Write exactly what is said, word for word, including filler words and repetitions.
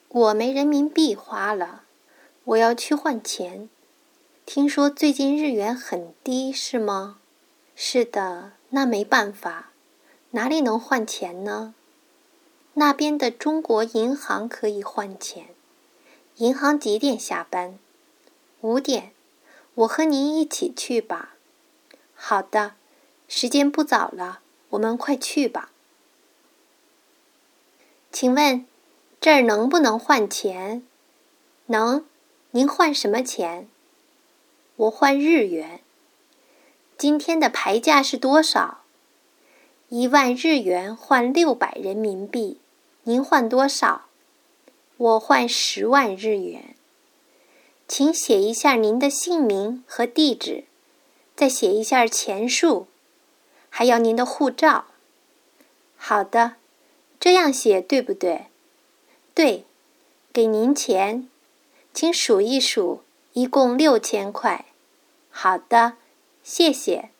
我没人民币花了，我要去换钱。听说最近日元很低，是吗？是的，那没办法，哪里能换钱呢？那边的中国银行可以换钱。银行几点下班？五点。我和您一起去吧。好的，时间不早了，我们快去吧。请问，这儿能不能换钱？能。您换什么钱？我换日元。今天的牌价是多少？一万日元换六百人民币。您换多少？我换十万日元。请写一下您的姓名和地址，再写一下钱数，还要您的护照。好的，这样写对不对？对，给您钱，请数一数，一共六千块。好的，谢谢。